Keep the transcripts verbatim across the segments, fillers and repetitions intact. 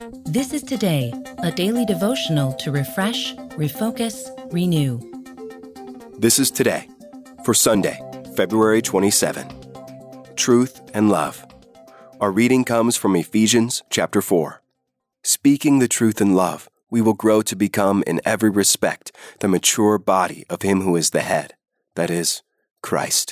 This is Today, a daily devotional to refresh, refocus, renew. This is Today, for Sunday, February twenty-seventh. Truth and Love. Our reading comes from Ephesians chapter four. Speaking the truth in love, we will grow to become in every respect the mature body of Him who is the head, that is, Christ.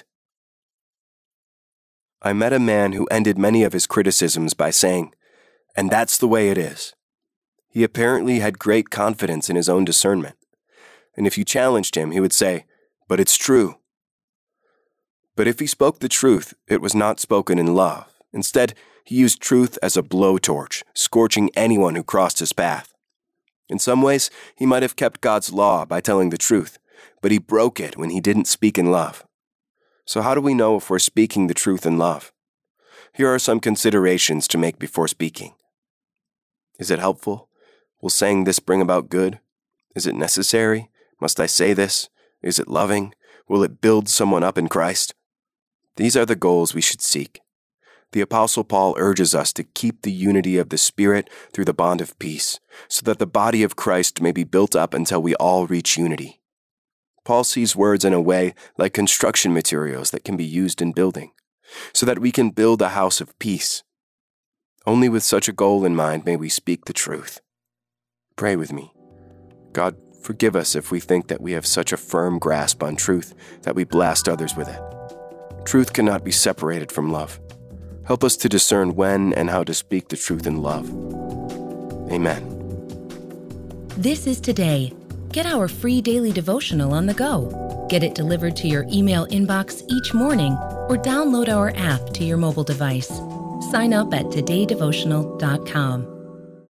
I met a man who ended many of his criticisms by saying, "And that's the way it is." He apparently had great confidence in his own discernment. And if you challenged him, he would say, "But it's true." But if he spoke the truth, it was not spoken in love. Instead, he used truth as a blowtorch, scorching anyone who crossed his path. In some ways, he might have kept God's law by telling the truth, but he broke it when he didn't speak in love. So how do we know if we're speaking the truth in love? Here are some considerations to make before speaking. Is it helpful? Will saying this bring about good? Is it necessary? Must I say this? Is it loving? Will it build someone up in Christ? These are the goals we should seek. The Apostle Paul urges us to keep the unity of the Spirit through the bond of peace, so that the body of Christ may be built up until we all reach unity. Paul sees words in a way like construction materials that can be used in building, so that we can build a house of peace. Only with such a goal in mind may we speak the truth. Pray with me. God, forgive us if we think that we have such a firm grasp on truth that we blast others with it. Truth cannot be separated from love. Help us to discern when and how to speak the truth in love. Amen. This is Today. Get our free daily devotional on the go. Get it delivered to your email inbox each morning or download our app to your mobile device. Sign up at today devotional dot com.